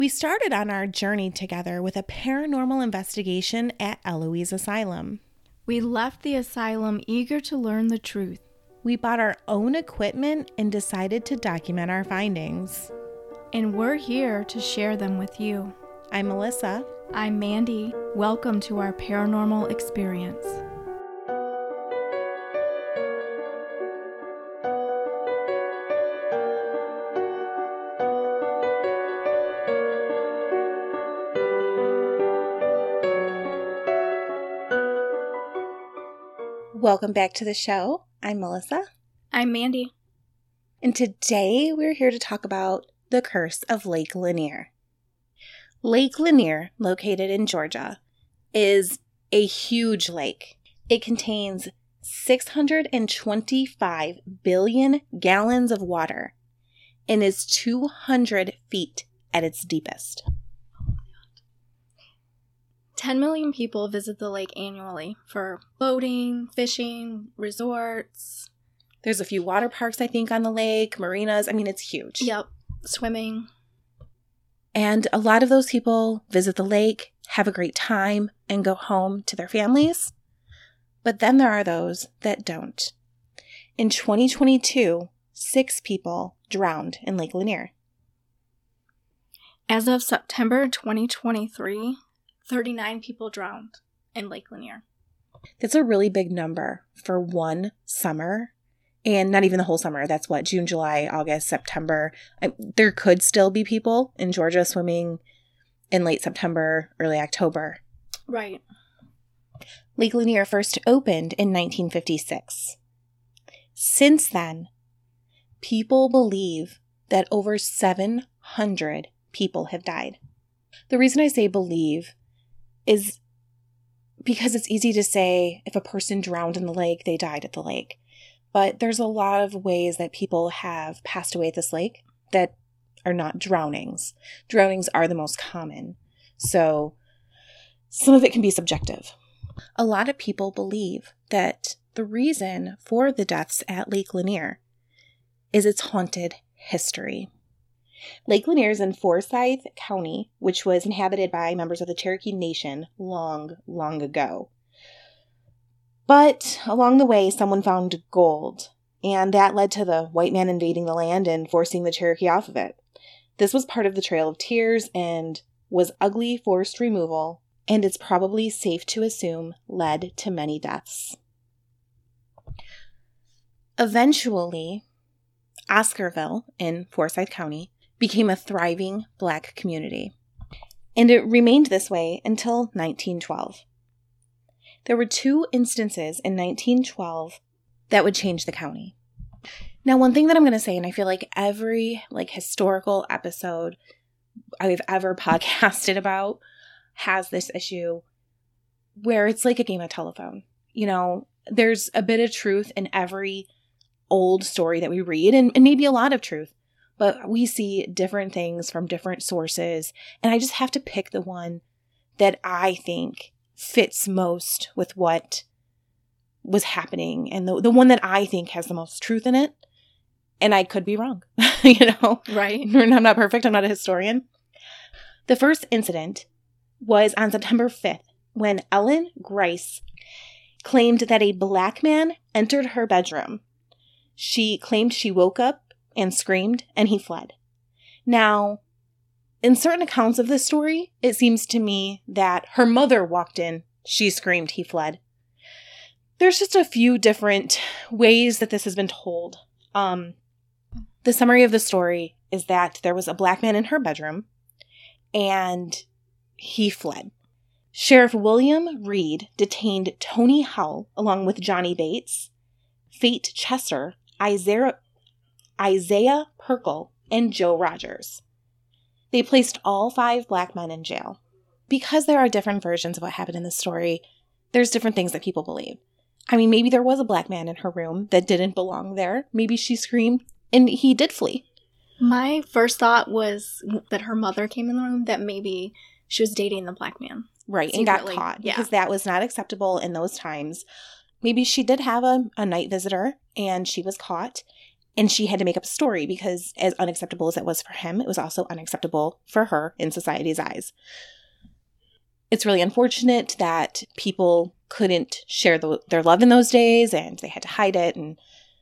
We started on our journey together with a paranormal investigation at Eloise Asylum. We left the asylum eager to learn the truth. We bought our own equipment and decided to document our findings. And we're here to share them with you. I'm Melissa. I'm Mandy. Welcome to our paranormal experience. Welcome back to the show. I'm Melissa. I'm Mandy. And today we're here to talk about the curse of Lake Lanier. Lake Lanier, located in Georgia, is a huge lake. It contains 625 billion gallons of water and is 200 feet at its deepest. 10 million people visit the lake annually for boating, fishing, resorts. There's a few water parks, I think, on the lake, marinas. I mean, it's huge. Yep, swimming. And a lot of those people visit the lake, have a great time, and go home to their families. But then there are those that don't. In 2022, 6 people drowned in Lake Lanier. As of September 2023, 39 people drowned in Lake Lanier. That's a really big number for one summer, and not even the whole summer. That's what, June, July, August, September. There could still be people in Georgia swimming in late September, early October. Right. Lake Lanier first opened in 1956. Since then, people believe that over 700 people have died. The reason I say believe is because it's easy to say if a person drowned in the lake, they died at the lake. But there's a lot of ways that people have passed away at this lake that are not drownings. Drownings are the most common. So some of it can be subjective. A lot of people believe that the reason for the deaths at Lake Lanier is its haunted history. Lake Lanier is in Forsyth County, which was inhabited by members of the Cherokee Nation long, long ago. But along the way, someone found gold, and that led to the white man invading the land and forcing the Cherokee off of it. This was part of the Trail of Tears and was ugly forced removal, and it's probably safe to assume led to many deaths. Eventually, Oscarville in Forsyth County became a thriving Black community, and it remained this way until 1912. There were 2 instances in 1912 that would change the county. Now, one thing that I'm going to say, and I feel like every historical episode I've ever podcasted about has this issue where it's like a game of telephone. You know, there's a bit of truth in every old story that we read, and maybe a lot of truth. But we see different things from different sources, and I just have to pick the one that I think fits most with what was happening, and the one that I think has the most truth in it. And I could be wrong, Right. I'm not perfect. I'm not a historian. The first incident was on September 5th when Ellen Grice claimed that a Black man entered her bedroom. She claimed she woke up and screamed, and he fled. Now, in certain accounts of this story, it seems to me that her mother walked in, she screamed, he fled. There's just a few different ways that this has been told. The summary of the story is that there was a Black man in her bedroom, and he fled. Sheriff William Reed detained Tony Howell along with Johnny Bates, Fate Chesser, Isaiah Perkle, and Joe Rogers. They placed all 5 Black men in jail. Because there are different versions of what happened in this story, there's different things that people believe. I mean, maybe there was a Black man in her room that didn't belong there. Maybe she screamed and he did flee. My first thought was that her mother came in the room, that maybe she was dating the Black man. Right, secretly. and got caught because that was not acceptable in those times. Maybe she did have a night visitor and she was caught. And she had to make up a story because as unacceptable as it was for him, it was also unacceptable for her in society's eyes. It's really unfortunate that people couldn't share their love in those days and they had to hide it. And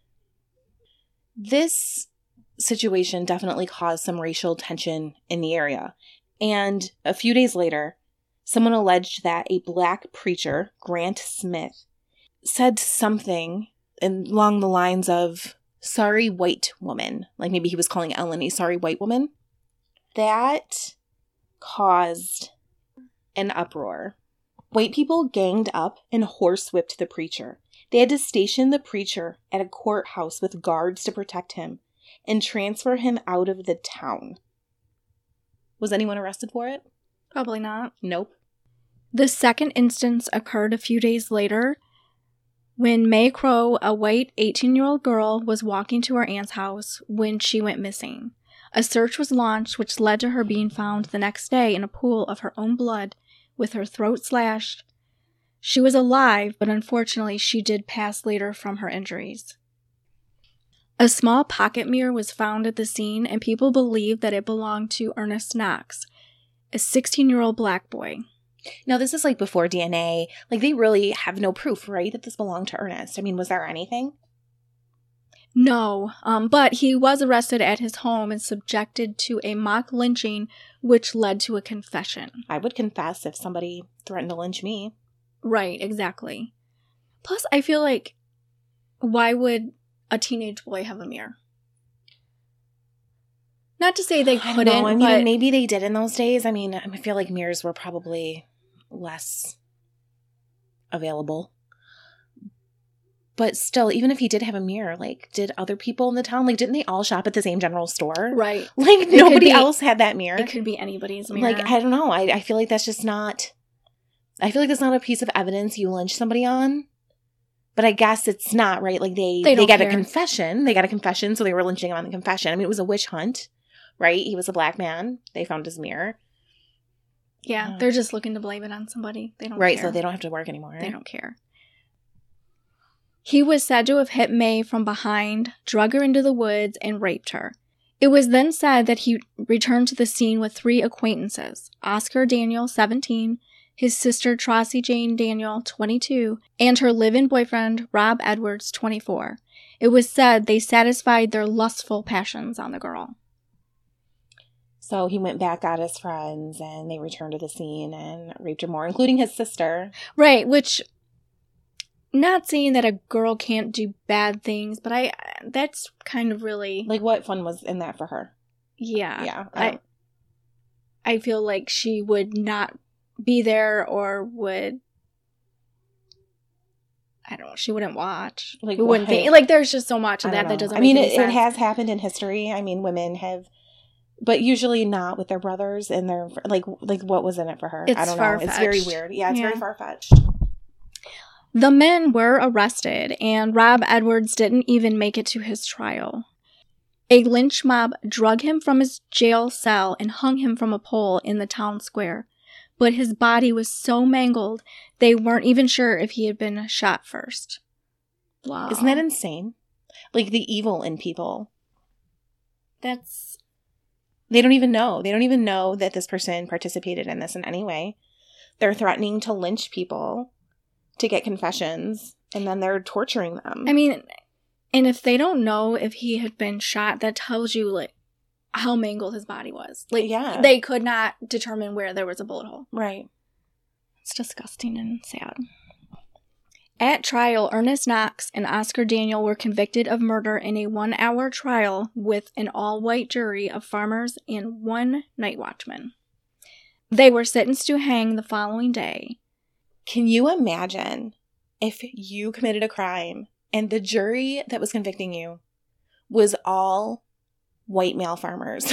this situation definitely caused some racial tension in the area. And a few days later, someone alleged that a black preacher, Grant Smith, said something along the lines of, "Sorry, white woman." Like maybe he was calling Ellen a sorry white woman. That caused an uproar. White people ganged up and horsewhipped the preacher. They had to station the preacher at a courthouse with guards to protect him and transfer him out of the town. Was anyone arrested for it? Probably not. Nope. The second instance occurred a few days later when May Crow, a white 18-year-old girl, was walking to her aunt's house when she went missing. A search was launched, which led to her being found the next day in a pool of her own blood with her throat slashed. She was alive, but unfortunately she did pass later from her injuries. A small pocket mirror was found at the scene, and people believe that it belonged to Ernest Knox, a 16-year-old black boy. Now, this is like before DNA. Like, they really have no proof, right, that this belonged to Ernest. I mean, was there anything? No, but he was arrested at his home and subjected to a mock lynching, which led to a confession. I would confess if somebody threatened to lynch me. Right, exactly. Plus, I feel like, why would a teenage boy have a mirror? Not to say they couldn't, I mean, but maybe they did in those days. I mean, I feel like mirrors were probably less available. But still, even if he did have a mirror, like, did other people in the town, like, didn't they all shop at the same general store? right. Like, nobody else had that mirror. It could be anybody's mirror. Like, I don't know. I feel like that's just not... I feel like that's not a piece of evidence you lynch somebody on. But I guess it's not, right? Like, they got care. a confession. They got a confession, so they were lynching him on the confession. I mean, it was a witch hunt, right? He was a black man. They found his mirror. Yeah, they're just looking to blame it on somebody. They don't right, care. So they don't have to work anymore. They don't care. He was said to have hit May from behind, drug her into the woods, and raped her. It was then said that he returned to the scene with 3 acquaintances: Oscar Daniel, 17, his sister Tracy Jane Daniel, 22, and her live-in boyfriend Rob Edwards, 24. It was said they satisfied their lustful passions on the girl. So he went back, got his friends, and they returned to the scene and raped her more, including his sister. Right, which... Not saying that a girl can't do bad things, but that's kind of really... Like, what fun was in that for her? Yeah. Yeah. I feel like she would not be there or would... I don't know. She wouldn't watch. Like, wouldn't think... Like, there's just so much of that doesn't I mean, make any sense. it has happened in history. I mean, women have... But usually not with their brothers and their... Like what was in it for her? It's I don't far-fetched. know. It's very weird. Yeah, it's very far-fetched. The men were arrested, and Rob Edwards didn't even make it to his trial. A lynch mob drug him from his jail cell and hung him from a pole in the town square. But his body was so mangled, they weren't even sure if he had been shot first. Wow. Isn't that insane? Like, the evil in people. That's... They don't even know. They don't even know that this person participated in this in any way. They're threatening to lynch people to get confessions, and then they're torturing them. I mean, and if they don't know if he had been shot, that tells you, like, how mangled his body was. Like, yeah. They could not determine where there was a bullet hole. Right. It's disgusting and sad. At trial, Ernest Knox and Oscar Daniel were convicted of murder in a 1-hour trial with an all-white jury of farmers and 1 night watchman. They were sentenced to hang the following day. Can you imagine if you committed a crime and the jury that was convicting you was all white male farmers?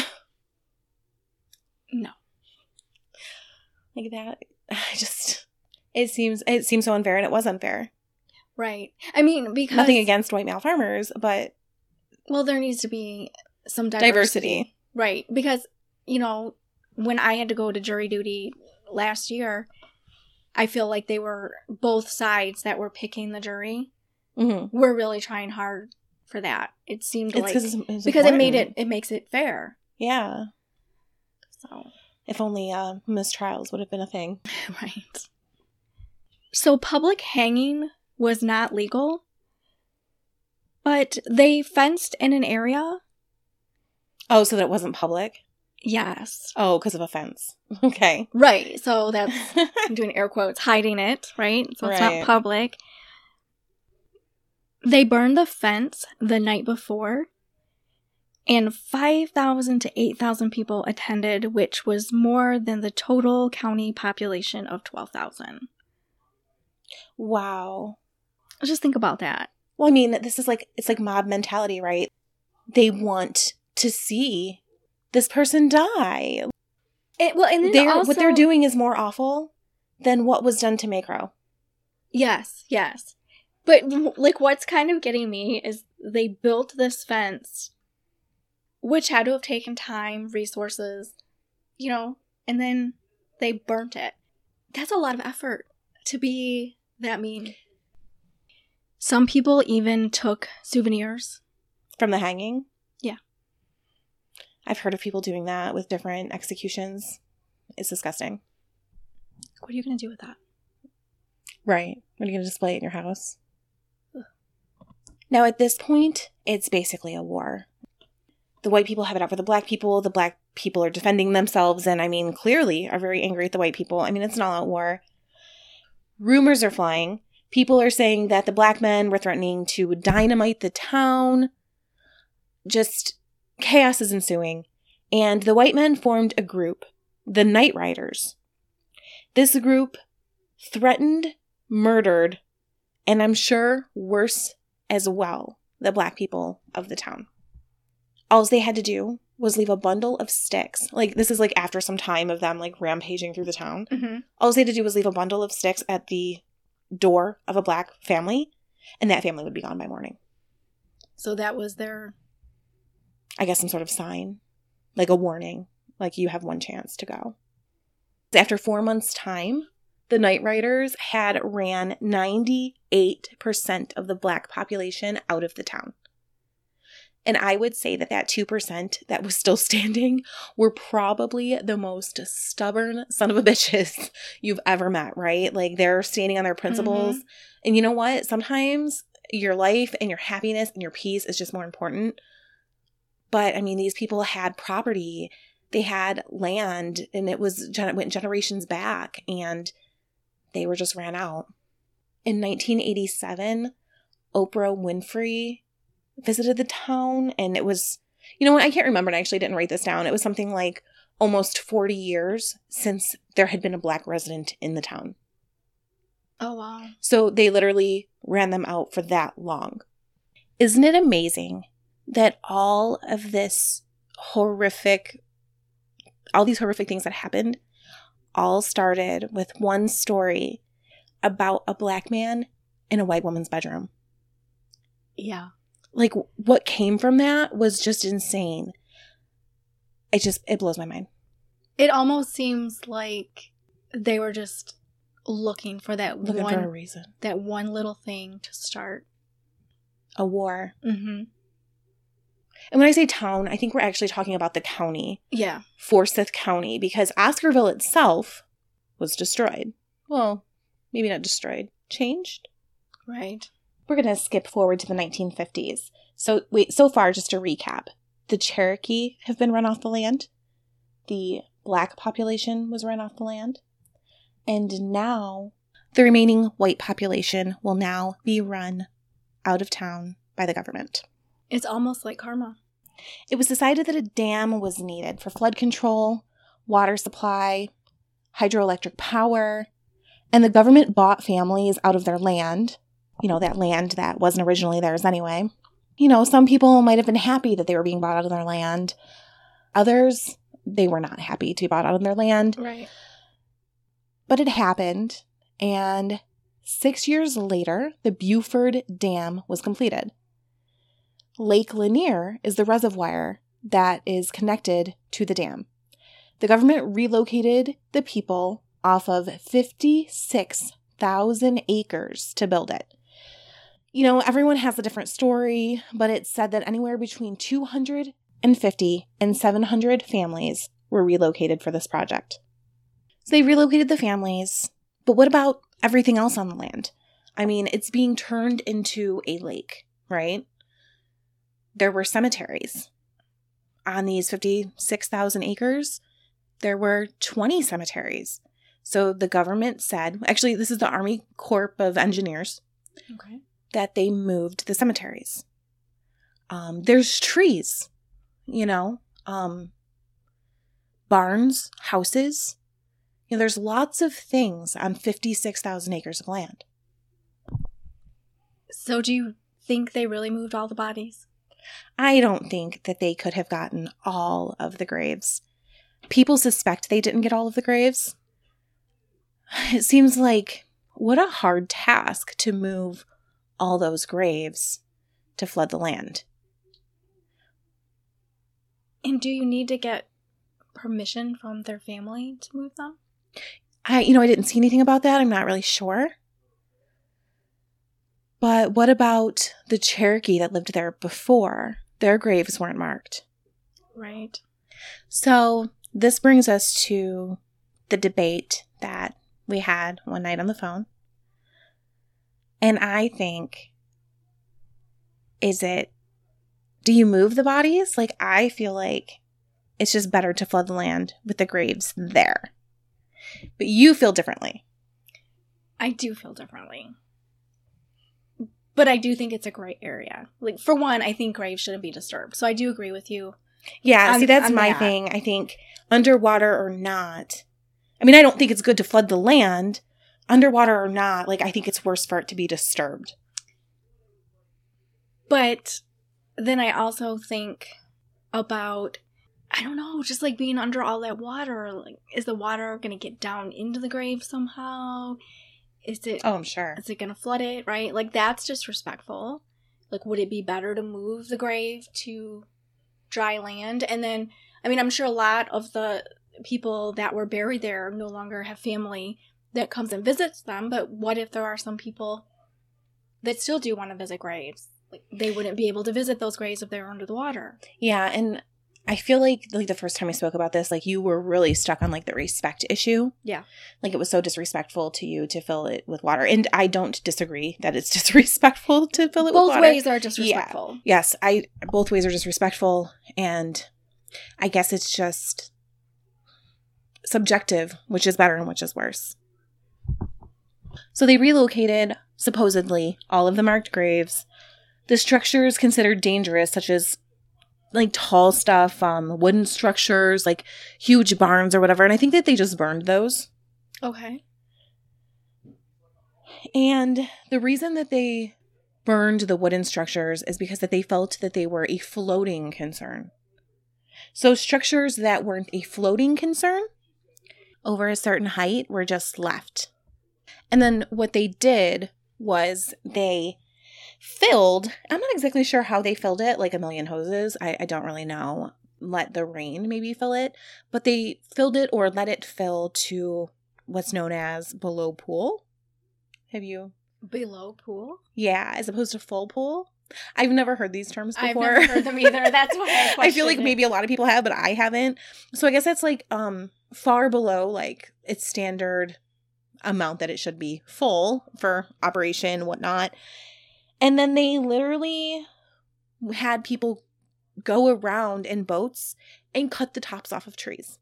No. Like that, it seems so unfair, and it was unfair. Right. I mean, because... Nothing against white male farmers, but... Well, there needs to be some diversity. Right. Because, when I had to go to jury duty last year, I feel like they were, both sides that were picking the jury were really trying hard for that. It seemed It's like because it makes it fair. Yeah. So if only mistrials would have been a thing. Right. So public hanging was not legal, but they fenced in an area. Oh, so that it wasn't public? Yes. Oh, because of a fence. Okay. Right. So that's, I'm doing air quotes, hiding it, right? So it's not public. They burned the fence the night before, and 5,000 to 8,000 people attended, which was more than the total county population of 12,000. Wow. Just think about that. Well, I mean, this is like, it's like mob mentality, right? They want to see this person die. What they're doing is more awful than what was done to Maycrow. Yes, yes. But, like, what's kind of getting me is they built this fence, which had to have taken time, resources, you know, and then they burnt it. That's a lot of effort to be that mean. Some people even took souvenirs. From the hanging? Yeah. I've heard of people doing that with different executions. It's disgusting. What are you going to do with that? Right. What are you going to display it in your house? Ugh. Now, at this point, it's basically a war. The white people have it out for the black people. The black people are defending themselves and, I mean, clearly are very angry at the white people. I mean, it's an all-out war. Rumors are flying. People are saying that the black men were threatening to dynamite the town. Just chaos is ensuing. And the white men formed a group, the Night Riders. This group threatened, murdered, and I'm sure worse as well, the black people of the town. All they had to do was leave a bundle of sticks. Like, this is like after some time of them like rampaging through the town. Mm-hmm. All they had to do was leave a bundle of sticks at the door of a black family, and that family would be gone by morning. So that was their, I guess, some sort of sign, like a warning, like you have one chance to go. After 4 months' time, the Night Riders had ran 98% of the black population out of the town. And I would say that that 2% that was still standing were probably the most stubborn son of a bitches you've ever met, right? Like, they're standing on their principles. Mm-hmm. And you know what? Sometimes your life and your happiness and your peace is just more important. But, I mean, these people had property. They had land, and it went generations back, and they were just ran out. In 1987, Oprah Winfrey visited the town, and it was, you know what, I can't remember, and I actually didn't write this down. It was something like almost 40 years since there had been a black resident in the town. Oh, wow. So they literally ran them out for that long. Isn't it amazing that all these horrific things that happened all started with one story about a black man in a white woman's bedroom? Yeah. Like, what came from that was just insane. It blows my mind. It almost seems like they were just looking for for a reason. That one little thing to start a war. Mm-hmm. And when I say town, I think we're actually talking about the county. Yeah. Forsyth County, because Oscarville itself was destroyed. Well, maybe not destroyed. Changed? Right. We're going to skip forward to the 1950s. So far, just to recap, the Cherokee have been run off the land. The black population was run off the land. And now the remaining white population will now be run out of town by the government. It's almost like karma. It was decided that a dam was needed for flood control, water supply, hydroelectric power, and the government bought families out of their land. You know, that land that wasn't originally theirs anyway. You know, some people might have been happy that they were being bought out of their land. Others, they were not happy to be bought out of their land. Right. But it happened, and 6 years later, the Buford Dam was completed. Lake Lanier is the reservoir that is connected to the dam. The government relocated the people off of 56,000 acres to build it. Everyone has a different story, but it's said that anywhere between 250 and 700 families were relocated for this project. So they relocated the families, but what about everything else on the land? It's being turned into a lake, right? There were cemeteries. On these 56,000 acres, there were 20 cemeteries. So the government said, actually, this is the Army Corps of Engineers, okay, that they moved the cemeteries. There's trees, barns, houses. There's lots of things on 56,000 acres of land. So do you think they really moved all the bodies? I don't think that they could have gotten all of the graves. People suspect they didn't get all of the graves. It seems like what a hard task to move all those graves to flood the land. And do you need to get permission from their family to move them? I didn't see anything about that. I'm not really sure. But what about the Cherokee that lived there before? Their graves weren't marked. Right. So this brings us to the debate that we had one night on the phone. And I think, do you move the bodies? I feel like it's just better to flood the land with the graves there. But you feel differently. I do feel differently. But I do think it's a great area. For one, I think graves shouldn't be disturbed. So I do agree with you. Yeah, that's my thing. I think underwater or not. I don't think it's good to flood the land. Underwater or not, I think it's worse for it to be disturbed. But then I also think about, I don't know, just being under all that water. Is the water going to get down into the grave somehow? Oh, I'm sure. Is it going to flood it, right? That's disrespectful. Would it be better to move the grave to dry land? And then, I'm sure a lot of the people that were buried there no longer have family that comes and visits them. But what if there are some people that still do want to visit graves? They wouldn't be able to visit those graves if they were under the water. Yeah, and I feel like the first time we spoke about this, you were really stuck on the respect issue. Yeah. It was so disrespectful to you to fill it with water. And I don't disagree that it's disrespectful to fill it with water. Both ways are disrespectful. Yeah. Yes, both ways are disrespectful. And I guess it's just subjective, which is better and which is worse. So they relocated, supposedly, all of the marked graves. The structures considered dangerous, such as tall stuff, wooden structures, huge barns or whatever. And I think that they just burned those. Okay. And the reason that they burned the wooden structures is because that they felt that they were a floating concern. So structures that weren't a floating concern over a certain height were just left. And then what they did was they filled, I'm not exactly sure how they filled it, a million hoses. I don't really know. Let the rain maybe fill it. But they filled it or let it fill to what's known as below pool. Have you? Below pool? Yeah, as opposed to full pool. I've never heard these terms before. I've never heard them either. That's why I feel like maybe a lot of people have, but I haven't. So I guess that's far below its standard amount that it should be full for operation, whatnot. And then they literally had people go around in boats and cut the tops off of trees.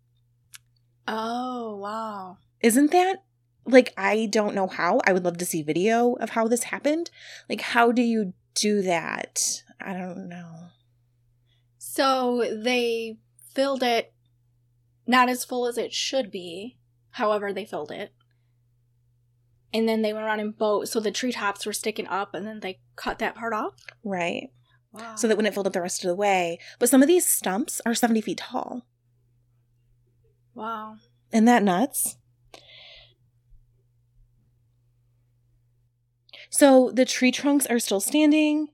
Oh, wow. Isn't that, I don't know how. I would love to see video of how this happened. How do you do that? I don't know. So they filled it not as full as it should be. However, they filled it. And then they went around in boats, so the treetops were sticking up, and then they cut that part off? Right. Wow. So that when it filled up the rest of the way. But some of these stumps are 70 feet tall. Wow. Isn't that nuts? So the tree trunks are still standing,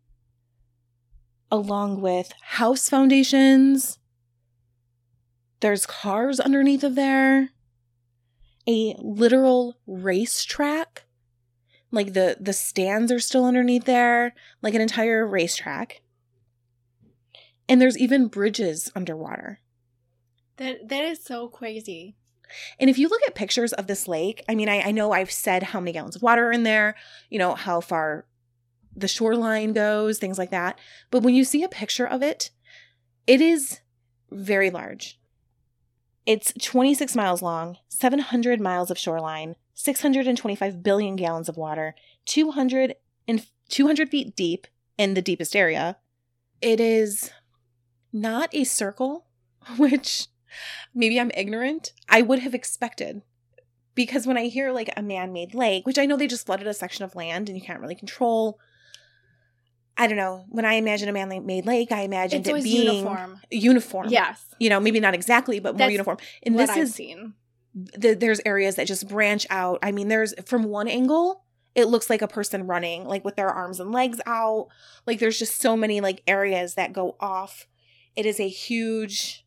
along with house foundations. There's cars underneath of there. A literal racetrack Like the stands are still underneath there, like an entire racetrack. And there's even bridges underwater. That is so crazy. And if you look at pictures of this lake, I mean, I know I've said how many gallons of water are in there, you know, how far the shoreline goes, things like that. But when you see a picture of it, it is very large. It's 26 miles long, 700 miles of shoreline, 625 billion gallons of water, 200 feet deep in the deepest area. It is not a circle, which maybe I'm ignorant. I would have expected. Because when I hear like a man-made lake, which I know they just flooded a section of land and you can't really control. I don't know. When I imagine a man-made lake, I imagine it being uniform. Yes. You know, maybe not exactly, but more uniform. And what I've seen. There's areas that just branch out. I mean, there's from one angle, it looks like a person running, like with their arms and legs out. Like there's just so many like areas that go off. It is a huge,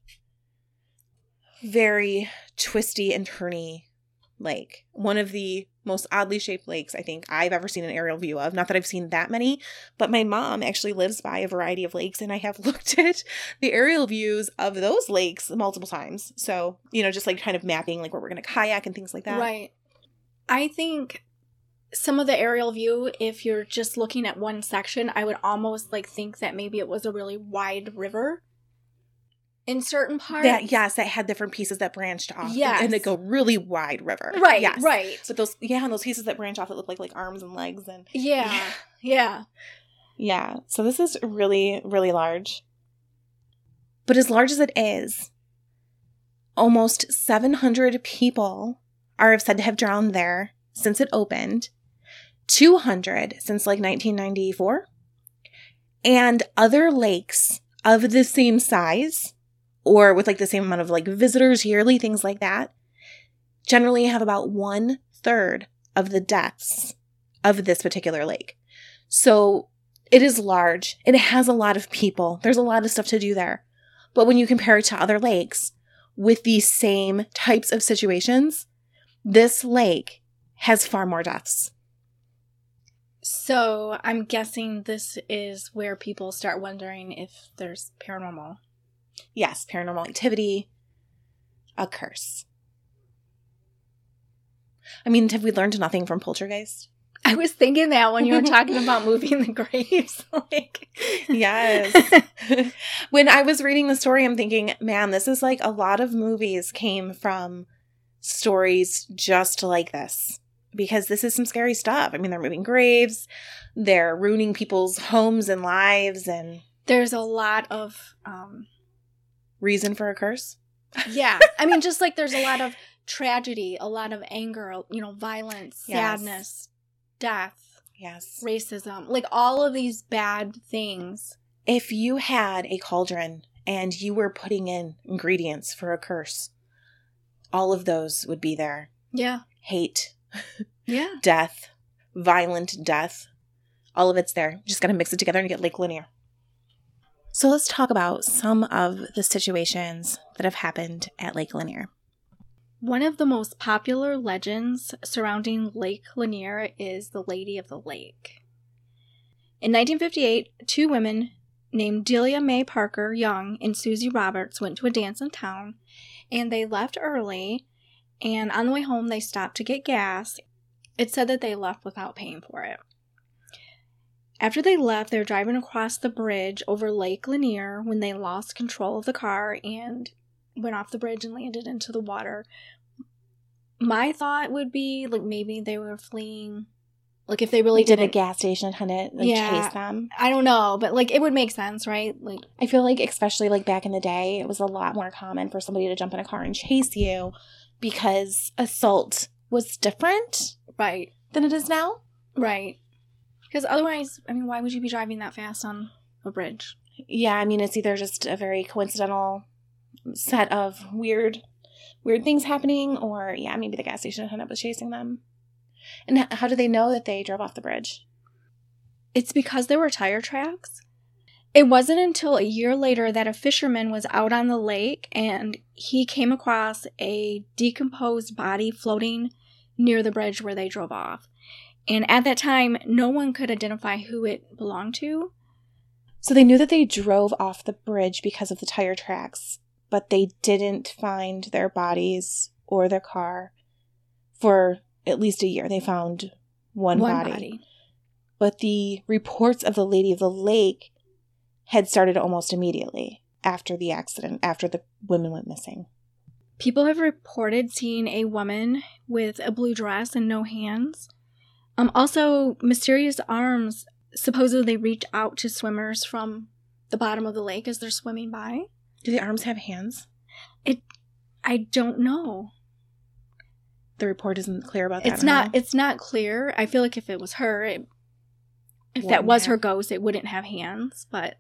very twisty and turny lake. One of the most oddly shaped lakes I think I've ever seen an aerial view of. Not that I've seen that many, but my mom actually lives by a variety of lakes, and I have looked at the aerial views of those lakes multiple times. So, you know, just like kind of mapping like where we're going to kayak and things like that. Right. I think some of the aerial view, if you're just looking at one section, I would almost like think that maybe it was a really wide river. In certain parts. That had different pieces that branched off. Yes. And they go really wide river. Right, yes. right. But and those pieces that branch off that look like arms and legs. And Yeah. Yeah. So this is really, really large. But as large as it is, almost 700 people are said to have drowned there since it opened. 200 since like 1994. And other lakes of the same size, or with like the same amount of like visitors yearly, things like that, generally have about 1/3 of the deaths of this particular lake. So it is large. It has a lot of people. There's a lot of stuff to do there. But when you compare it to other lakes with these same types of situations, this lake has far more deaths. So I'm guessing this is where people start wondering if there's paranormal. Yes, paranormal activity, a curse. I mean, have we learned nothing from Poltergeist? I was thinking that when you were talking about moving the graves. Yes. When I was reading the story, I'm thinking, man, this is like a lot of movies came from stories just like this. Because this is some scary stuff. I mean, they're moving graves. They're ruining people's homes and lives. And there's a lot of reason for a curse. Yeah. I mean, just like there's a lot of tragedy, a lot of anger, you know, violence, sadness, death, racism, like all of these bad things. If you had a cauldron and you were putting in ingredients for a curse, all of those would be there. Yeah. Hate. Yeah. Death. Violent death. All of it's there. Just got to mix it together and get Lake Lanier. So let's talk about some of the situations that have happened at Lake Lanier. One of the most popular legends surrounding Lake Lanier is the Lady of the Lake. In 1958, two women named Delia Mae Parker Young and Susie Roberts went to a dance in town, and they left early, and on the way home they stopped to get gas. It said that they left without paying for it. After they left, they were driving across the bridge over Lake Lanier when they lost control of the car and went off the bridge and landed into the water. My thought would be, like, maybe they were fleeing. Like, if they really did a gas station attendant chase them? I don't know, but, like, it would make sense, right? Like, I feel like, especially, like, back in the day, it was a lot more common for somebody to jump in a car and chase you because assault was different than it is now. Right. Because otherwise, I mean, why would you be driving that fast on a bridge? Yeah, I mean, it's either just a very coincidental set of weird things happening, or, yeah, maybe the gas station attendant was chasing them. And how do they know that they drove off the bridge? It's because there were tire tracks. It wasn't until a year later that a fisherman was out on the lake, and he came across a decomposed body floating near the bridge where they drove off. And at that time, no one could identify who it belonged to. So they knew that they drove off the bridge because of the tire tracks, but they didn't find their bodies or their car for at least a year. They found one body. But the reports of the Lady of the Lake had started almost immediately after the accident, after the women went missing. People have reported seeing a woman with a blue dress and no hands. Also, mysterious arms supposedly reach out to swimmers from the bottom of the lake as they're swimming by. Do the arms have hands? I don't know. The report isn't clear about that. It's not clear. I feel like if it was her, if that was her ghost, it wouldn't have hands, but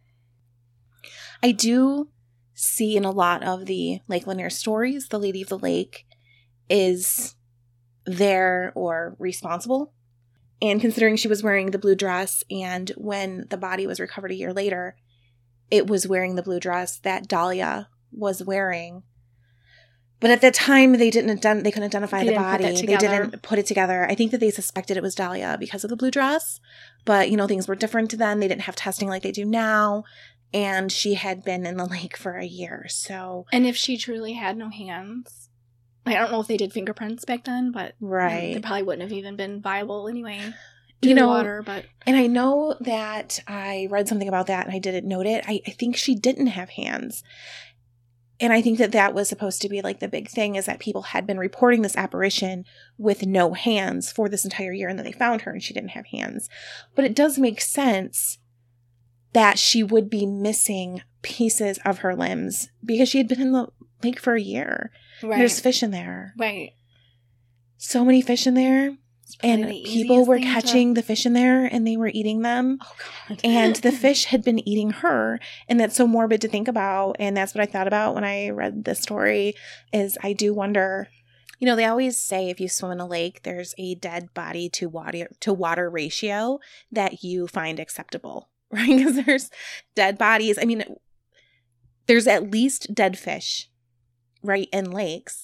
I do see in a lot of the Lake Lanier stories, the Lady of the Lake is there or responsible. And considering she was wearing the blue dress, and when the body was recovered a year later, it was wearing the blue dress that Dahlia was wearing. But at that time, they couldn't identify the body. They didn't put it together. I think that they suspected it was Dahlia because of the blue dress. But, things were different then. They didn't have testing like they do now. And she had been in the lake for a year, so... And if she truly had no hands... I don't know if they did fingerprints back then, but... Right. They probably wouldn't have even been viable anyway. The water, but... And I know that I read something about that, and I didn't note it. I think she didn't have hands. And I think that was supposed to be, like, the big thing, is that people had been reporting this apparition with no hands for this entire year, and then they found her, and she didn't have hands. But it does make sense that she would be missing pieces of her limbs because she had been in the lake for a year. Right. There's fish in there. Right. So many fish in there. And people were catching the fish in there and they were eating them. Oh, God. And the fish had been eating her. And that's so morbid to think about. And that's what I thought about when I read this story, is I do wonder... they always say if you swim in a lake, there's a dead body to water ratio that you find acceptable. Right? Because there's dead bodies. I mean, there's at least dead fish, right, in lakes.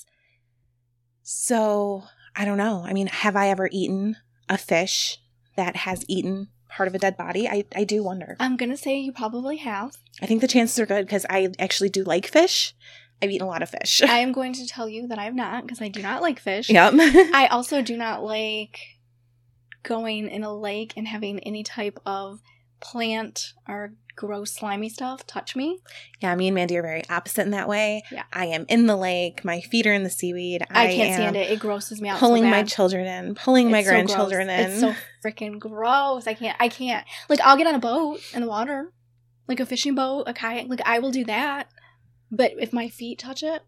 So, I don't know. I mean, have I ever eaten a fish that has eaten part of a dead body? I do wonder. I'm going to say you probably have. I think the chances are good because I actually do like fish. I've eaten a lot of fish. I am going to tell you that I have not, because I do not like fish. Yep. I also do not like going in a lake and having any type of plant or gross slimy stuff touch me. Yeah, me and Mandy are very opposite in that way. Yeah. I am in the lake. My feet are in the seaweed. I can't stand it. It grosses me out. Pulling so my children in. Pulling my grandchildren in. It's so freaking gross. I can't. Like, I'll get on a boat in the water. Like a fishing boat, a kayak. Like, I will do that. But if my feet touch it...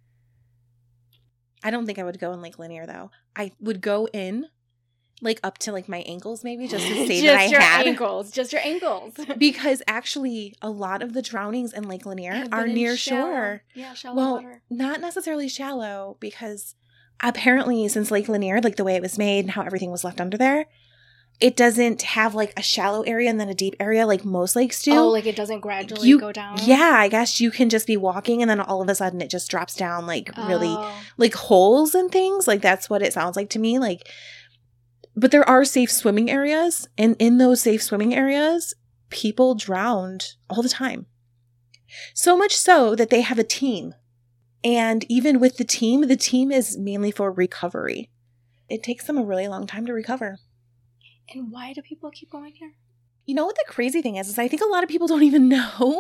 I don't think I would go in Lake Lanier, though. I would go in... like up to like my ankles maybe, just to say that I had. Just your ankles. Because actually a lot of the drownings in Lake Lanier are near shore. Yeah, shallow water. Not necessarily shallow, because apparently since Lake Lanier, like the way it was made and how everything was left under there, it doesn't have like a shallow area and then a deep area like most lakes do. Oh, like it doesn't gradually go down? Yeah, I guess you can just be walking and then all of a sudden it just drops down like really like holes and things. Like that's what it sounds like to me. Like, but there are safe swimming areas, and in those safe swimming areas, people drowned all the time. So much so that they have a team. And even with the team is mainly for recovery. It takes them a really long time to recover. And why do people keep going here? You know what the crazy thing is I think a lot of people don't even know.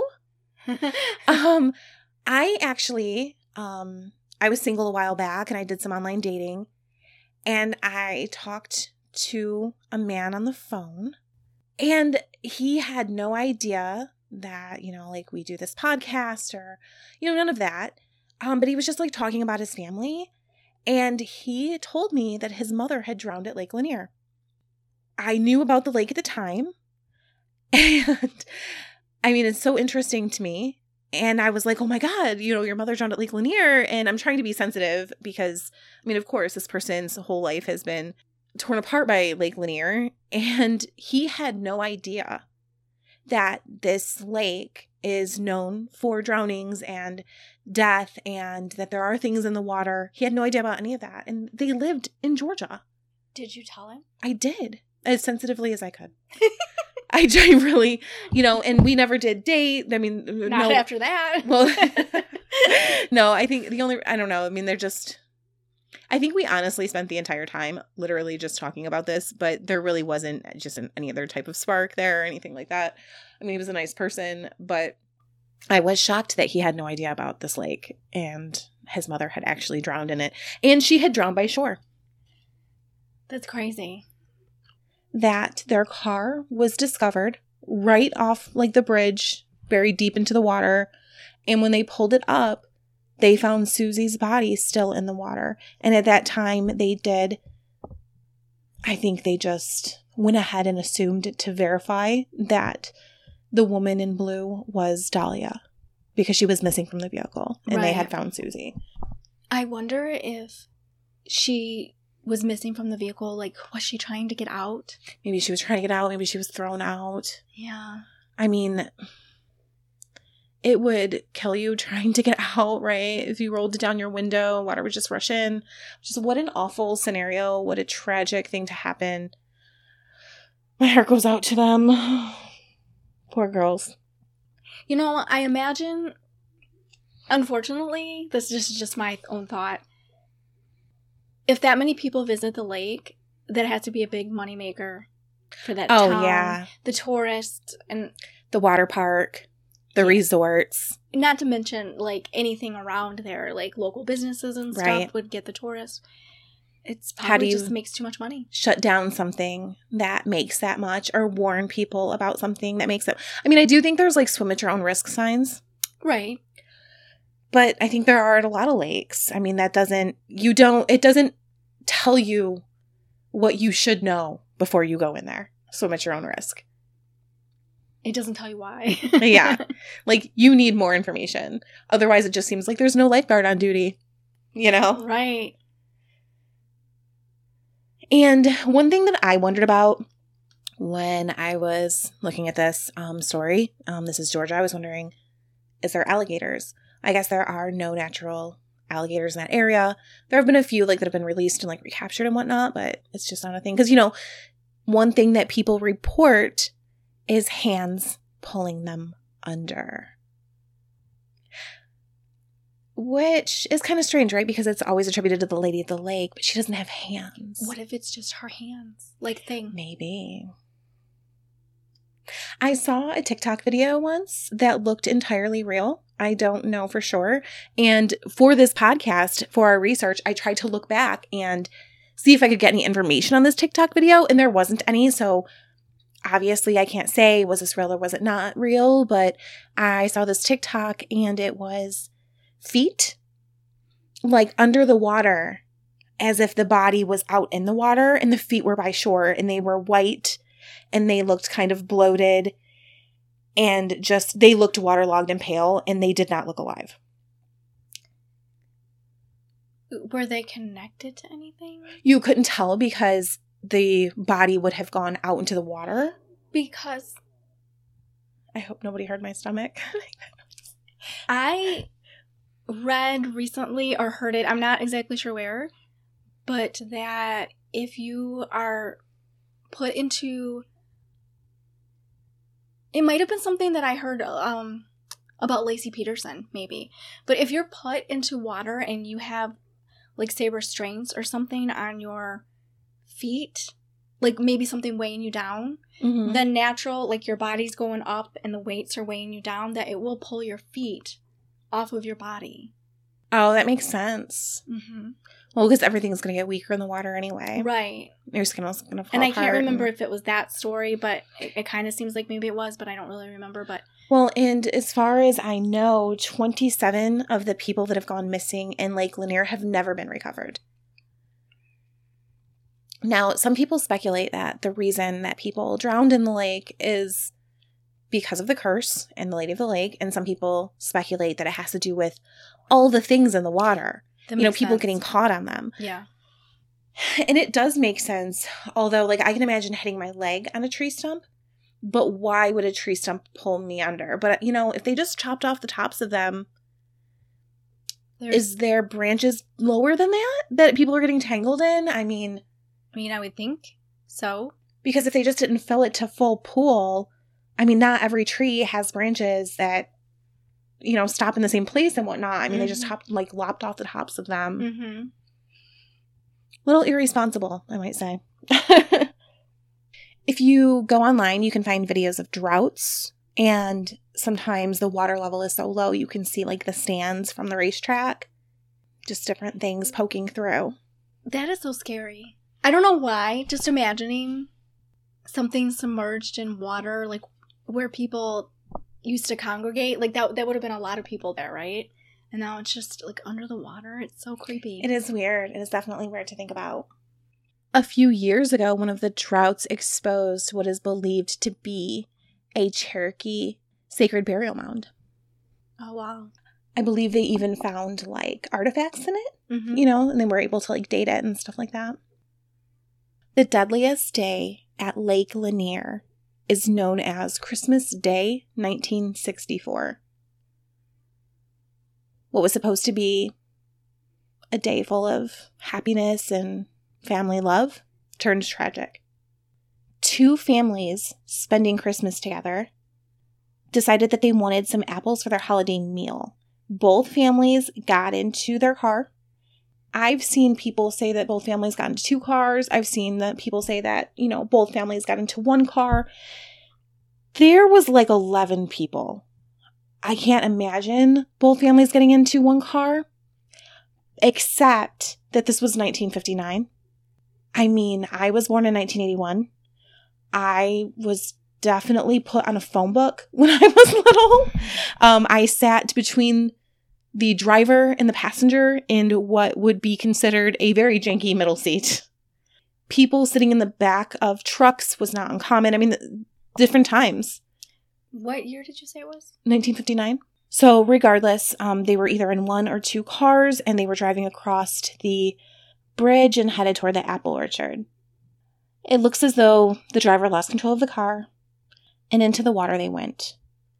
I actually, I was single a while back and I did some online dating. And I talked to a man on the phone, and he had no idea that, you know, like we do this podcast or, you know, none of that. But he was just like talking about his family, and he told me that his mother had drowned at Lake Lanier. I knew about the lake at the time, and I mean, it's so interesting to me. And I was like, oh my God, you know, your mother drowned at Lake Lanier. And I'm trying to be sensitive because, I mean, of course, this person's whole life has been torn apart by Lake Lanier. And he had no idea that this lake is known for drownings and death and that there are things in the water. He had no idea about any of that. And they lived in Georgia. Did you tell him? I did, as sensitively as I could. I really, and we never did date. I mean, not after that. Well, no, I think I don't know. I mean, I think we honestly spent the entire time literally just talking about this, but there really wasn't just any other type of spark there or anything like that. I mean, he was a nice person, but I was shocked that he had no idea about this lake, and his mother had actually drowned in it, and she had drowned by shore. That's crazy. That their car was discovered right off the bridge, buried deep into the water. And when they pulled it up, they found Susie's body still in the water. And at that time I think they just went ahead and assumed to verify that the woman in blue was Dahlia, because she was missing from the vehicle and They had found Susie. I wonder if she was missing from the vehicle. Was she trying to get out? Maybe she was trying to get out. Maybe she was thrown out. Yeah. I mean, it would kill you trying to get out, right? If you rolled down your window, water would just rush in. Just what an awful scenario. What a tragic thing to happen. My heart goes out to them. Poor girls. I imagine, unfortunately, this is just my own thought. If that many people visit the lake, that has to be a big moneymaker for that town. Oh, yeah. The tourists and the water park, the resorts. Not to mention, anything around there, local businesses and stuff would get the tourists. It's probably just makes too much money. Shut down something that makes that much, or warn people about something that makes it. I mean, I do think there's swim at your own risk signs. Right. But I think there are at a lot of lakes. I mean, it doesn't tell you what you should know before you go in there. Swim at your own risk. It doesn't tell you why. Yeah. You need more information. Otherwise, it just seems like there's no lifeguard on duty. Right. And one thing that I wondered about when I was looking at this story, this is Georgia, I was wondering, is there alligators? I guess there are no natural alligators in that area. There have been a few that have been released and recaptured and whatnot, but it's just not a thing. Because, one thing that people report is hands pulling them under. Which is kind of strange, right? Because it's always attributed to the lady at the lake, but she doesn't have hands. What if it's just her hands? Thing. Maybe. I saw a TikTok video once that looked entirely real. I don't know for sure. And for this podcast, for our research, I tried to look back and see if I could get any information on this TikTok video, and there wasn't any. So obviously I can't say, was this real or was it not real? But I saw this TikTok and it was feet under the water, as if the body was out in the water and the feet were by shore, and they were white and they looked kind of bloated and they looked waterlogged and pale, and they did not look alive. Were they connected to anything? You couldn't tell because the body would have gone out into the water. Because I hope nobody heard my stomach. I read recently or heard it, I'm not exactly sure where, but that if you are put into, it might have been something that I heard about Lacey Peterson, maybe, but if you're put into water and you have say restraints or something on your feet, maybe something weighing you down, then natural, your body's going up and the weights are weighing you down, that it will pull your feet off of your body. Oh, that makes sense. Mm-hmm. Well, because everything's going to get weaker in the water anyway. Right. Your skin is going to fall and I apart. Can't remember if it was that story, but it kind of seems like maybe it was, but I don't really remember. But well, and as far as I know, 27 of the people that have gone missing in Lake Lanier have never been recovered. Now, some people speculate that the reason that people drowned in the lake is because of the curse and the Lady of the Lake, and some people speculate that it has to do with all the things in the water. People getting caught on them. Yeah. And it does make sense, although, I can imagine hitting my leg on a tree stump, but why would a tree stump pull me under? But, if they just chopped off the tops of them, is there branches lower than that people are getting tangled in? I mean, I mean, I would think so. Because if they just didn't fill it to full pool, I mean, not every tree has branches that, stop in the same place and whatnot. I mean, they just lopped off the tops of them. Mm-hmm. Little irresponsible, I might say. If you go online, you can find videos of droughts, and sometimes the water level is so low you can see the stands from the racetrack. Just different things poking through. That is so scary. I don't know why. Just imagining something submerged in water, where people used to congregate. That would have been a lot of people there, right? And now it's just under the water. It's so creepy. It is weird. It is definitely weird to think about. A few years ago, one of the droughts exposed what is believed to be a Cherokee sacred burial mound. Oh, wow. I believe they even found artifacts in it, mm-hmm. And they were able to date it and stuff like that. The deadliest day at Lake Lanier is known as Christmas Day 1964. What was supposed to be a day full of happiness and family love turned tragic. 2 families spending Christmas together decided that they wanted some apples for their holiday meal. Both families got into their car. I've seen people say that both families got into 2 cars. I've seen that people say that, both families got into 1 car. There was 11 people. I can't imagine both families getting into 1 car, except that this was 1959. I mean, I was born in 1981. I was definitely put on a phone book when I was little. I sat between the driver and the passenger in what would be considered a very janky middle seat. People sitting in the back of trucks was not uncommon. I mean, different times. What year did you say it was? 1959. So regardless, they were either in 1 or 2 cars, and they were driving across the bridge and headed toward the apple orchard. It looks as though the driver lost control of the car, and into the water they went.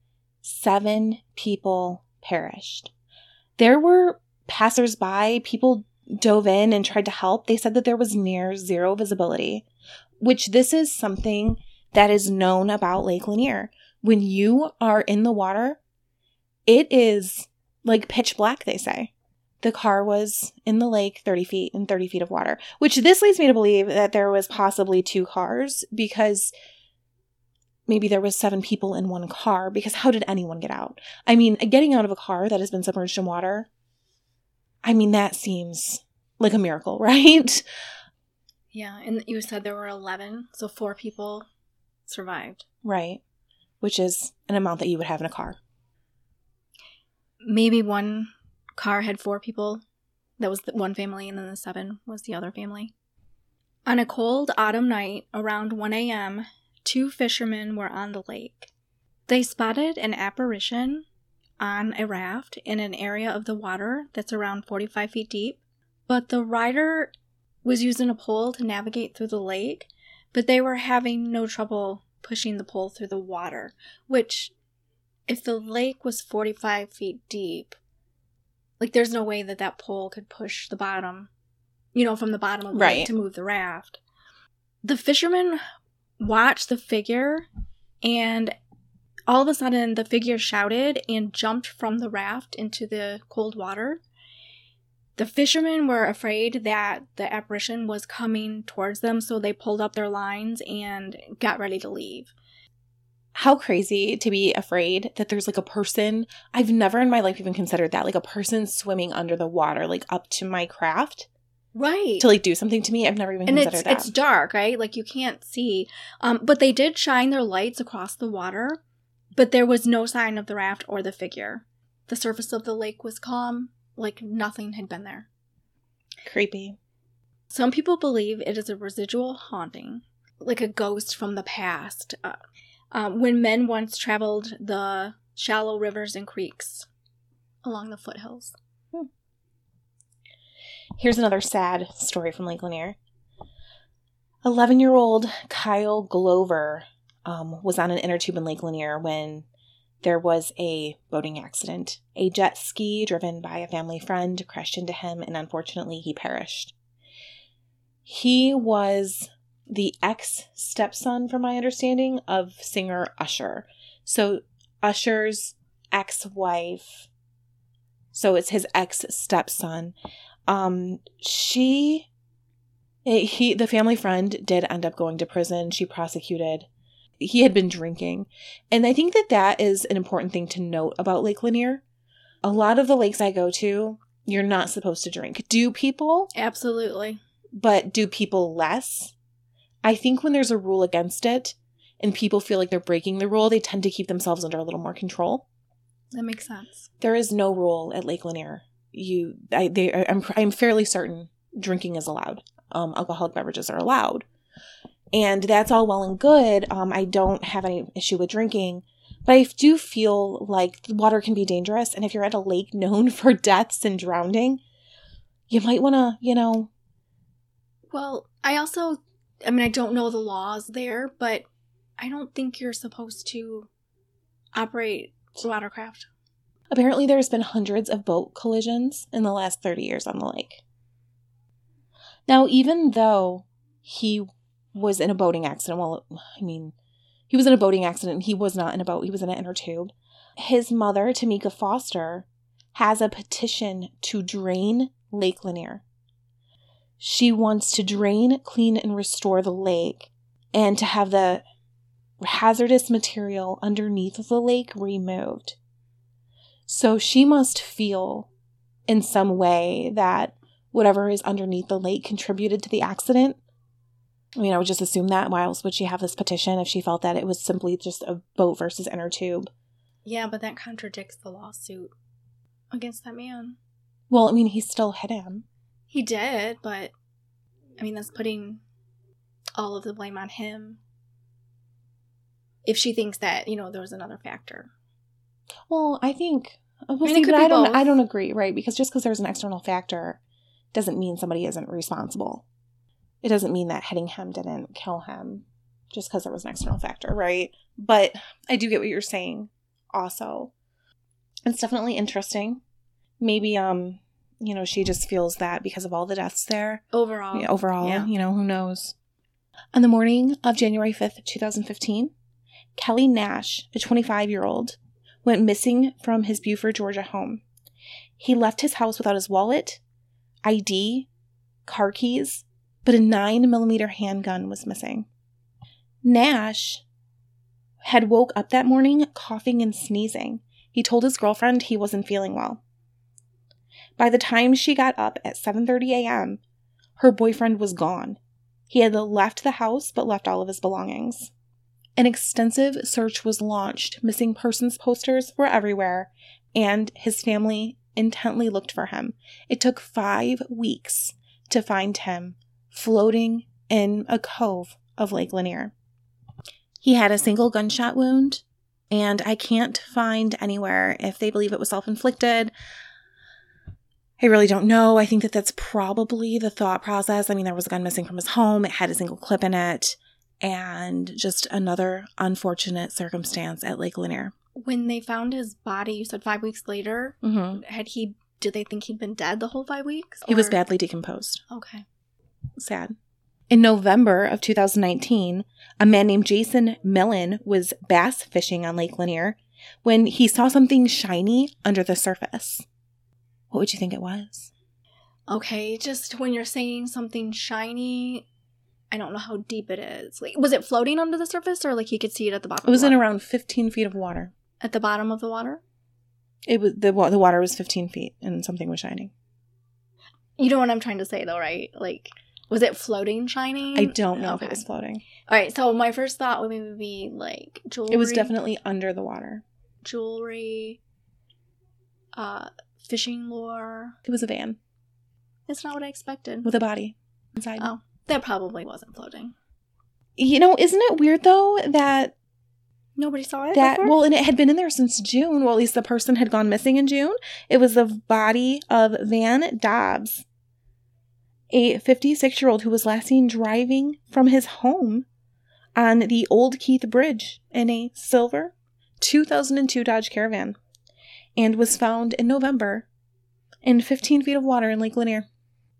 7 people perished. There were passersby. People dove in and tried to help. They said that there was near zero visibility, which this is something that is known about Lake Lanier. When you are in the water, it is pitch black, they say. The car was in the lake 30 feet in 30 feet of water, which this leads me to believe that there was possibly 2 cars, because maybe there was 7 people in 1 car, because how did anyone get out? I mean, getting out of a car that has been submerged in water, I mean, that seems like a miracle, right? Yeah, and you said there were 11, so 4 people survived. Right, which is an amount that you would have in a car. Maybe 1 car had 4 people. That was the 1 family, and then the 7 was the other family. On a cold autumn night around 1 a.m., 2 fishermen were on the lake. They spotted an apparition on a raft in an area of the water that's around 45 feet deep, but the rider was using a pole to navigate through the lake, but they were having no trouble pushing the pole through the water, which, if the lake was 45 feet deep, there's no way that pole could push the bottom, from the bottom of the lake to move the raft. The fishermen watched the figure, and all of a sudden the figure shouted and jumped from the raft into the cold water. The fishermen were afraid that the apparition was coming towards them, so they pulled up their lines and got ready to leave. How crazy to be afraid that there's a person. I've never in my life even considered that, a person swimming under the water, up to my craft. Right. To do something to me. I've never even considered that. And it's dark, right? You can't see. But they did shine their lights across the water, but there was no sign of the raft or the figure. The surface of the lake was calm, nothing had been there. Creepy. Some people believe it is a residual haunting, a ghost from the past. When men once traveled the shallow rivers and creeks along the foothills. Here's another sad story from Lake Lanier. 11-year-old Kyle Glover was on an inner tube in Lake Lanier when there was a boating accident. A jet ski driven by a family friend crashed into him, and unfortunately he perished. He was the ex-stepson, from my understanding, of singer Usher. So Usher's ex-wife, so it's his ex-stepson. The family friend did end up going to prison. She prosecuted. He had been drinking. And I think that is an important thing to note about Lake Lanier. A lot of the lakes I go to, you're not supposed to drink. Do people? Absolutely. But do people less? I think when there's a rule against it and people feel like they're breaking the rule, they tend to keep themselves under a little more control. That makes sense. There is no rule at Lake Lanier. I'm fairly certain drinking is allowed. Alcoholic beverages are allowed. And that's all well and good. I don't have any issue with drinking. But I do feel like the water can be dangerous. And if you're at a lake known for deaths and drowning, you might want to, Well, I don't know the laws there, but I don't think you're supposed to operate watercraft. Apparently there's been hundreds of boat collisions in the last 30 years on the lake. Now, even though he was in a boating accident, he was in a boating accident and he was not in a boat, he was in an inner tube. His mother, Tamika Foster, has a petition to drain Lake Lanier. She wants to drain, clean, and restore the lake and to have the hazardous material underneath the lake removed. So she must feel in some way that whatever is underneath the lake contributed to the accident. I would just assume that. Why else would she have this petition if she felt that it was simply just a boat versus inner tube? Yeah, but that contradicts the lawsuit against that man. Well, he still hit him. He did, but that's putting all of the blame on him. If she thinks that, there was another factor. Well, I think... I don't agree, right? Because just because there's an external factor doesn't mean somebody isn't responsible. It doesn't mean that hitting him didn't kill him just because there was an external factor, right? But I do get what you're saying also. It's definitely interesting. Maybe, she just feels that because of all the deaths there. Overall, yeah. Who knows? On the morning of January 5th, 2015, Kelly Nash, a 25-year-old, went missing from his Buford, Georgia home. He left his house without his wallet, ID, car keys, but a 9mm handgun was missing. Nash had woke up that morning coughing and sneezing. He told his girlfriend he wasn't feeling well. By the time she got up at 7:30 a.m., her boyfriend was gone. He had left the house but left all of his belongings. An extensive search was launched. Missing persons posters were everywhere, and his family intently looked for him. It took 5 weeks to find him floating in a cove of Lake Lanier. He had a single gunshot wound, and I can't find anywhere if they believe it was self-inflicted. I really don't know. I think that's probably the thought process. There was a gun missing from his home. It had a single clip in it. And just another unfortunate circumstance at Lake Lanier. When they found his body, you said 5 weeks later, did they think he'd been dead the whole 5 weeks? He was badly decomposed. Okay. Sad. In November of 2019, a man named Jason Millen was bass fishing on Lake Lanier when he saw something shiny under the surface. What would you think it was? Okay, just when you're saying something shiny, I don't know how deep it is. Was it floating under the surface, or he could see it at the bottom? It was in around 15 feet of water. At the bottom of the water? It was the water was 15 feet, and something was shining. You know what I'm trying to say, though, right? Was it floating shining? I don't know if it was floating. All right, so my first thought would maybe be jewelry. It was definitely under the water. Jewelry, fishing lure. It was a van. It's not what I expected. With a body inside. Oh, that probably wasn't floating. Isn't it weird, though, that... Nobody saw it before? Well, and it had been in there since June. Well, at least the person had gone missing in June. It was the body of Van Dobbs, a 56-year-old who was last seen driving from his home on the Old Keith Bridge in a silver 2002 Dodge Caravan, and was found in November in 15 feet of water in Lake Lanier.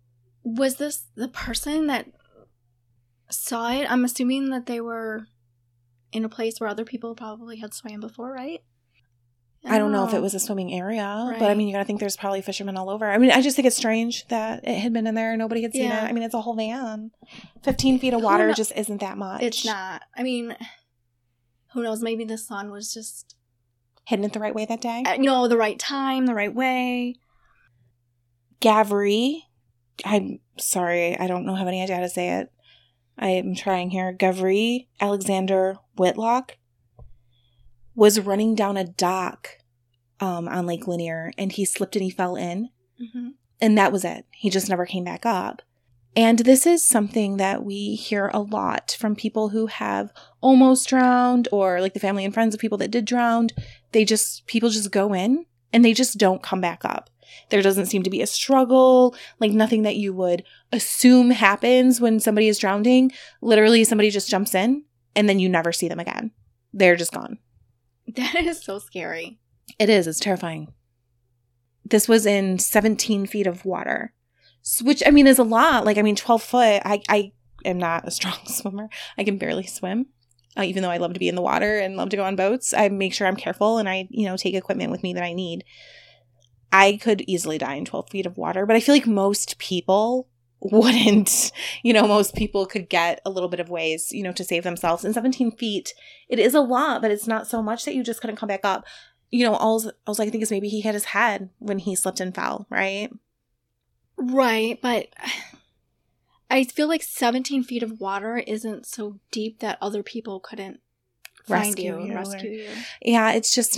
Was this the person that saw it? I'm assuming that they were in a place where other people probably had swam before, right? I don't know if it was a swimming area, Right. but I mean, you gotta think there's probably fishermen all over. I mean, I just think it's strange that it had been in there and nobody had seen it. I mean, it's a whole van. 15 feet of water just isn't that much. It's not. I mean, who knows? Maybe the sun was just hidden it the right way that day. The right time, the right way. Gavri, I'm sorry, I don't know how any idea how to say it. I am trying here. Gavri Alexander Whitlock was running down a dock on Lake Lanier, and he slipped and he fell in. Mm-hmm. And that was it. He just never came back up. And this is something that we hear a lot from people who have almost drowned, or like the family and friends of people that did drown. People just go in and they just don't come back up. There doesn't seem to be a struggle, like nothing that you would assume happens when somebody is drowning. Literally, somebody just jumps in and then you never see them again. They're just gone. That is so scary. It is. It's terrifying. This was in 17 feet of water, which, I mean, is a lot. 12 foot. I am not a strong swimmer. I can barely swim, even though I love to be in the water and love to go on boats. I make sure I'm careful and I, take equipment with me that I need. I could easily die in 12 feet of water, but I feel like most people wouldn't. Most people could get a little bit of ways, to save themselves. And 17 feet, it is a lot, but it's not so much that you just couldn't come back up. All I think is maybe he hit his head when he slipped and fell, right? Right, but I feel like 17 feet of water isn't so deep that other people couldn't rescue you. Yeah, it's just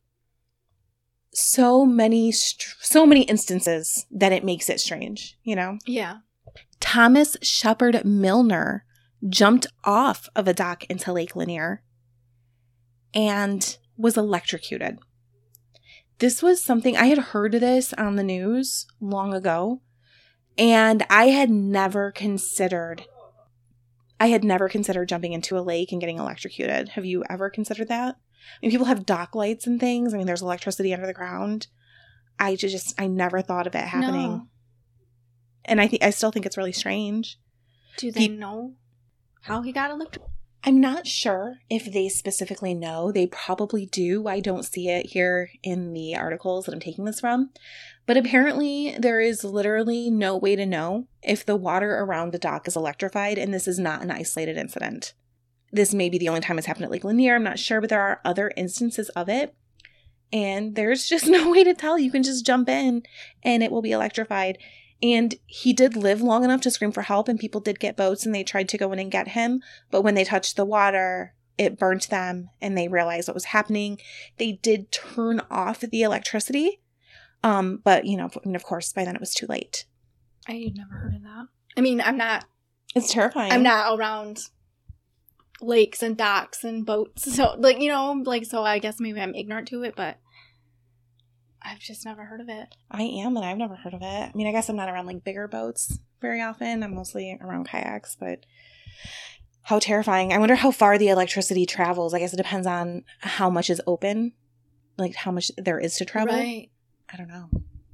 so many instances that it makes it strange, Yeah. Thomas Shepard Milner jumped off of a dock into Lake Lanier and was electrocuted. This was something, I had heard of this on the news long ago, and I had never considered jumping into a lake and getting electrocuted. Have you ever considered that? I mean, people have dock lights and things. I mean, there's electricity under the ground. I never thought of it happening. No. And I still think it's really strange. Do they know how he got electrocuted? I'm not sure if they specifically know. They probably do. I don't see it here in the articles that I'm taking this from. But apparently there is literally no way to know if the water around the dock is electrified, and this is not an isolated incident. This may be the only time it's happened at Lake Lanier. I'm not sure, but there are other instances of it. And there's just no way to tell. You can just jump in and it will be electrified. And he did live long enough to scream for help, and people did get boats and they tried to go in and get him. But when they touched the water, it burnt them and they realized what was happening. They did turn off the electricity. But, of course, by then it was too late. I never heard of that. I mean, It's terrifying. I'm not around lakes and docks and boats. So, so I guess maybe I'm ignorant to it, but I've just never heard of it. I am, and I've never heard of it. I mean, I guess I'm not around, bigger boats very often. I'm mostly around kayaks, but how terrifying. I wonder how far the electricity travels. I guess it depends on how much is open, how much there is to travel. Right. I don't know.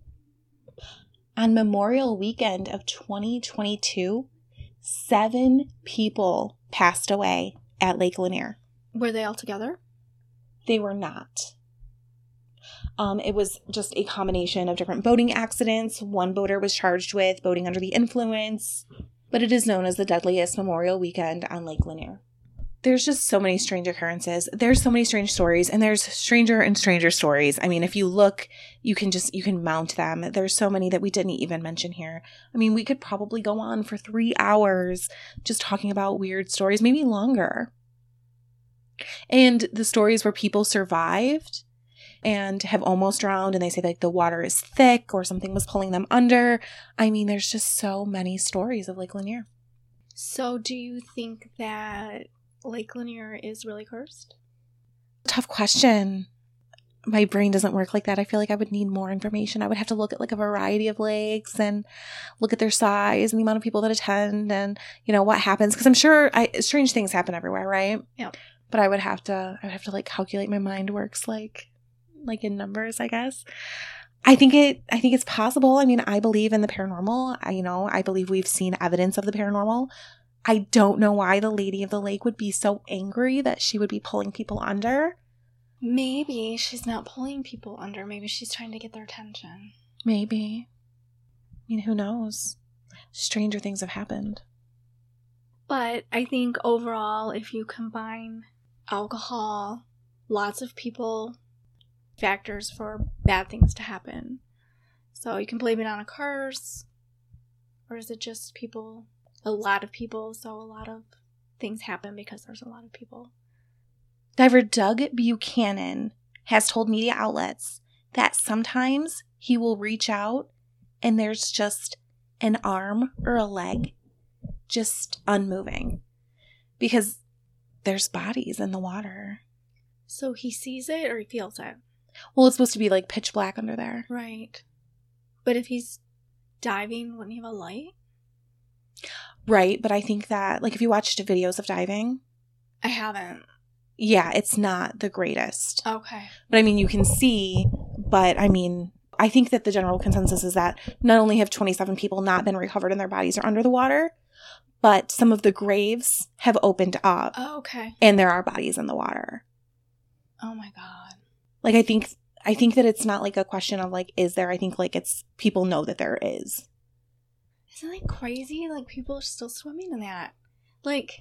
On Memorial Weekend of 2022, 7 people passed away at Lake Lanier. Were they all together? They were not. It was just a combination of different boating accidents. One boater was charged with boating under the influence, but it is known as the deadliest Memorial Weekend on Lake Lanier. There's just so many strange occurrences. There's so many strange stories, and there's stranger and stranger stories. I mean, if you look, you can mount them. There's so many that we didn't even mention here. I mean, we could probably go on for 3 hours just talking about weird stories, maybe longer. And the stories where people survived and have almost drowned, and they say the water is thick or something was pulling them under. I mean, there's just so many stories of Lake Lanier. So do you think that Lake Lanier is really cursed? Tough question. My brain doesn't work like that. I feel like I would need more information. I would have to look at a variety of lakes and look at their size and the amount of people that attend and, what happens. Because I'm sure strange things happen everywhere, right? Yeah. But I would have to calculate my mind works in numbers, I guess. I think it's possible. I mean, I believe in the paranormal. I believe we've seen evidence of the paranormal. I don't know why the Lady of the Lake would be so angry that she would be pulling people under. Maybe she's not pulling people under. Maybe she's trying to get their attention. Maybe. I mean, who knows? Stranger things have happened. But I think overall, if you combine alcohol, lots of people, factors for bad things to happen. So you can blame it on a curse, or is it just people, a lot of people, so a lot of things happen because there's a lot of people. Diver Doug Buchanan has told media outlets that sometimes he will reach out and there's just an arm or a leg just unmoving because there's bodies in the water. So he sees it or he feels it? Well, it's supposed to be like pitch black under there. Right. But if he's diving, wouldn't he have a light? Right, but I think that, like, if you watched videos of diving... I haven't. Yeah, it's not the greatest. Okay. But, I mean, you can see, but, I mean, I think that the general consensus is that not only have 27 people not been recovered and their bodies are under the water, but some of the graves have opened up. Oh, okay. And there are bodies in the water. Oh, my God. Like, I think that it's not, like, a question of, like, is there? I think, like, it's people know that there is. Isn't that crazy? Like, people are still swimming in that. Like,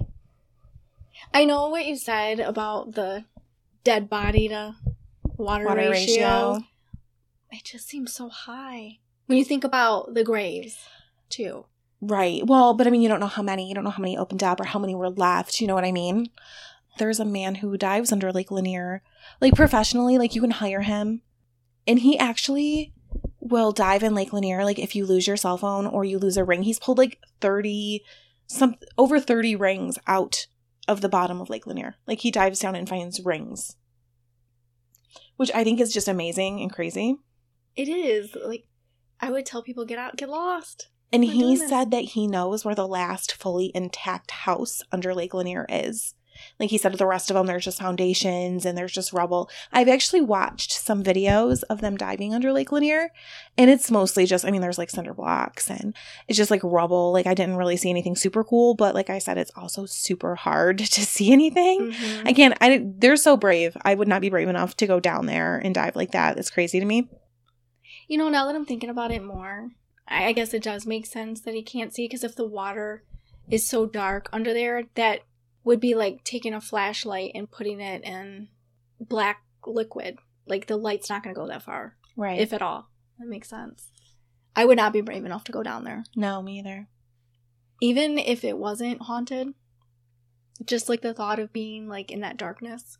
I know what you said about the dead body to water ratio. It just seems so high. When you think about the graves, too. Right. Well, but I mean, you don't know how many opened up or how many were left. You know what I mean? There's a man who dives under Lake Lanier, like professionally, like you can hire him. And he actually will dive in Lake Lanier. Like if you lose your cell phone or you lose a ring, he's pulled like over 30 rings out of the bottom of Lake Lanier. Like he dives down and finds rings, which I think is just amazing and crazy. It is. Like, I would tell people, get out, get lost. And he said that he knows where the last fully intact house under Lake Lanier is. Like he said, the rest of them, there's just foundations and there's just rubble. I've actually watched some videos of them diving under Lake Lanier, and it's mostly just, I mean, there's like cinder blocks and it's just like rubble. Like I didn't really see anything super cool, but like I said, it's also super hard to see anything. Mm-hmm. Again, they're so brave. I would not be brave enough to go down there and dive like that. It's crazy to me. You know, now that I'm thinking about it more, I guess it does make sense that he can't see, because if the water is so dark under there, that would be like taking a flashlight and putting it in black liquid. Like the light's not going to go that far. Right. If at all. That makes sense. I would not be brave enough to go down there. No, me either. Even if it wasn't haunted, just like the thought of being like in that darkness.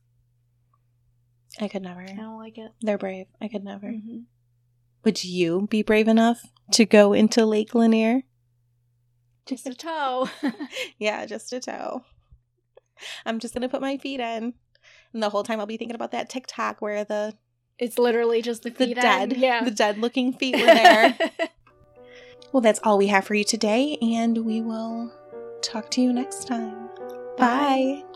I could never. I don't like it. They're brave. I could never. Mm-hmm. Would you be brave enough to go into Lake Lanier? Just a toe. Yeah, just a toe. I'm just going to put my feet in. And the whole time I'll be thinking about that TikTok where it's literally just the feet dead. in. Yeah. The dead looking feet were there. Well, that's all we have for you today, and we will talk to you next time. Bye.